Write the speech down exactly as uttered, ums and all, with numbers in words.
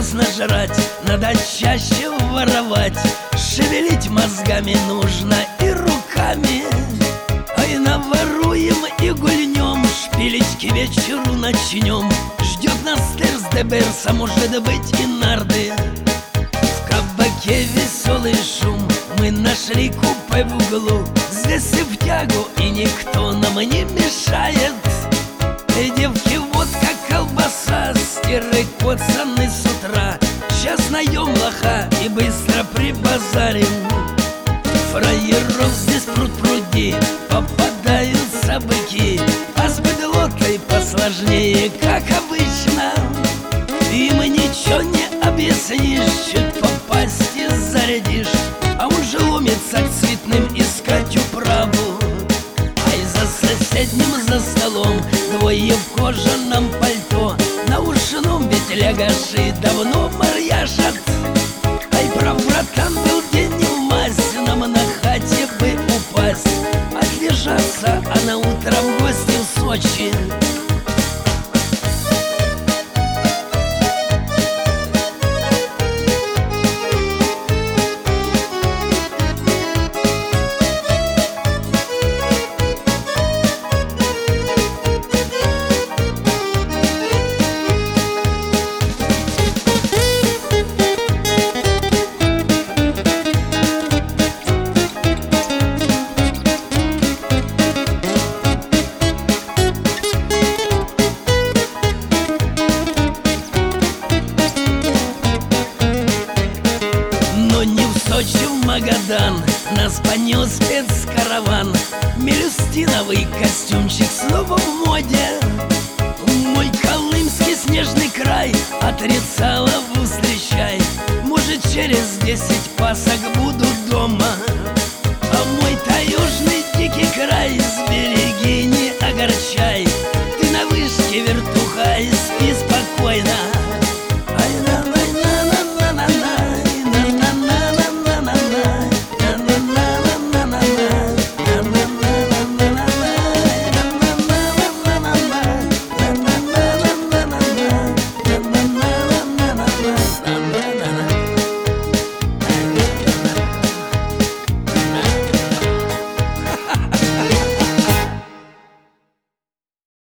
вкусно жрать, надо чаще воровать. Шевелить мозгами нужно и руками. Ай, наворуем и гульнем, шпилить к вечеру начнем. Ждет нас терс де берса, может быть и нарды. В кабаке веселый шум, мы нашли купе в углу. Здесь и в тягу, и никто нам не мешает. Эй, девки, водка, колбаса, стиры коцаны с утра. Сейчас найдем лоха и быстро прибазарим. Фраеров здесь пруд-пруди, попадаются быки, а с быдлотой посложнее, как обычно. Им ничего не объяснишь, чуть попасть и зарядишь, а он же ломится к цветным искать управу. Ай, за соседним за столом двое в кожаном пальто, на ушном ведь лягаши давно марьяжат. Ай, прав, братан, был день не в масть, нам на хате бы упасть, отлежаться, а на утро в гости в Сочи. Сочи в Магадан нас понес спецкараван. Мелюстиновый костюмчик снова в моде. Мой колымский снежный край отрицалову встречай. Может, через десять пасок буду дома. А мой таежный дикий край сбереги, не огорчай.